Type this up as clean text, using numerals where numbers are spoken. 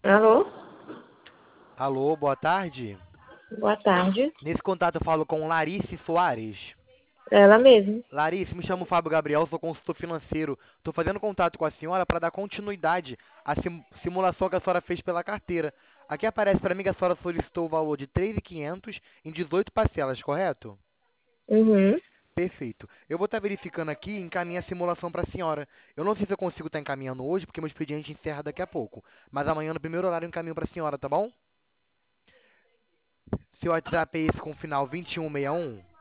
Alô? Alô, boa tarde. Boa tarde. Nesse contato eu falo com Larice Soares. Ela mesmo. Larice, me chamo Fábio Gabriel, sou consultor financeiro. Estou fazendo contato com a senhora para dar continuidade à simulação que a senhora fez pela carteira. Aqui aparece para mim que a senhora solicitou o valor de 3.500 em 18 parcelas, correto? Uhum. Perfeito. Eu vou estar verificando aqui e encaminhar a simulação para a senhora. Eu não sei se eu consigo estar encaminhando hoje, porque meu expediente encerra daqui a pouco. Mas amanhã, no primeiro horário, eu encaminho para a senhora, tá bom? Seu WhatsApp é esse com o final 2161?